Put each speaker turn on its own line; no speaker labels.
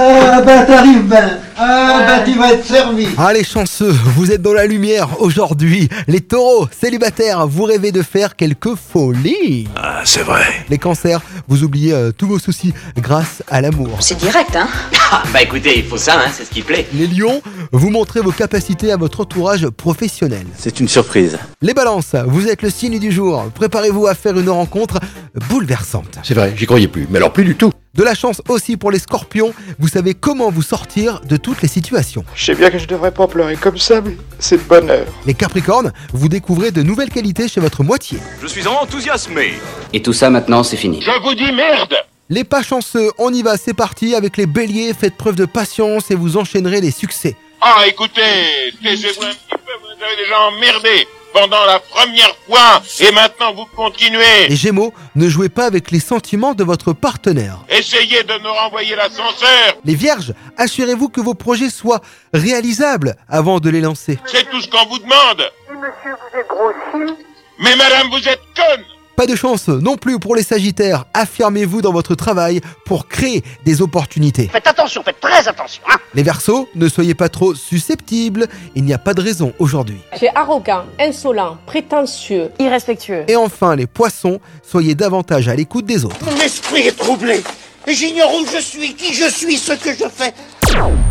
Ah bah t'arrives ben. Ah bah tu vas être servi.
Allez chanceux, vous êtes dans la lumière aujourd'hui. Les taureaux, célibataires, vous rêvez de faire quelques folies.
Ah, c'est vrai.
Les cancers, vous oubliez tous vos soucis grâce à l'amour.
C'est direct, hein?
Ah, bah écoutez, il faut ça, hein, c'est ce qui plaît.
Les lions, vous montrez vos capacités à votre entourage professionnel.
C'est une surprise.
Les balances, vous êtes le signe du jour. Préparez-vous à faire une rencontre bouleversante.
C'est vrai, j'y croyais plus. Mais alors plus du tout.
De la chance aussi pour les scorpions, vous savez comment vous sortir de toutes les situations.
Je sais bien que je devrais pas pleurer comme ça, mais c'est de bonheur.
Les capricornes, vous découvrez de nouvelles qualités chez votre moitié.
Je suis enthousiasmé.
Et tout ça maintenant, c'est fini.
Je vous dis merde.
Les pas chanceux, on y va, c'est parti. Avec les béliers, faites preuve de patience et vous enchaînerez les succès.
Ah, écoutez, taisez-vous un petit peu, vous avez déjà emmerdé pendant la première fois, et maintenant vous continuez.
Les gémeaux, ne jouez pas avec les sentiments de votre partenaire.
Essayez de me renvoyer l'ascenseur.
Les vierges, assurez-vous que vos projets soient réalisables avant de les lancer.
C'est tout ce qu'on vous demande.
Monsieur, vous êtes grossi.
Mais madame, vous êtes conne.
Pas de chance non plus pour les sagittaires. Affirmez-vous dans votre travail pour créer des opportunités.
Faites attention, faites très attention, hein?
Les verseaux, ne soyez pas trop susceptibles. Il n'y a pas de raison aujourd'hui.
C'est arrogant, insolent, prétentieux,
Irrespectueux.
Et enfin, les poissons, soyez davantage à l'écoute des autres.
Mon esprit est troublé. J'ignore où je suis, qui je suis, ce que je fais.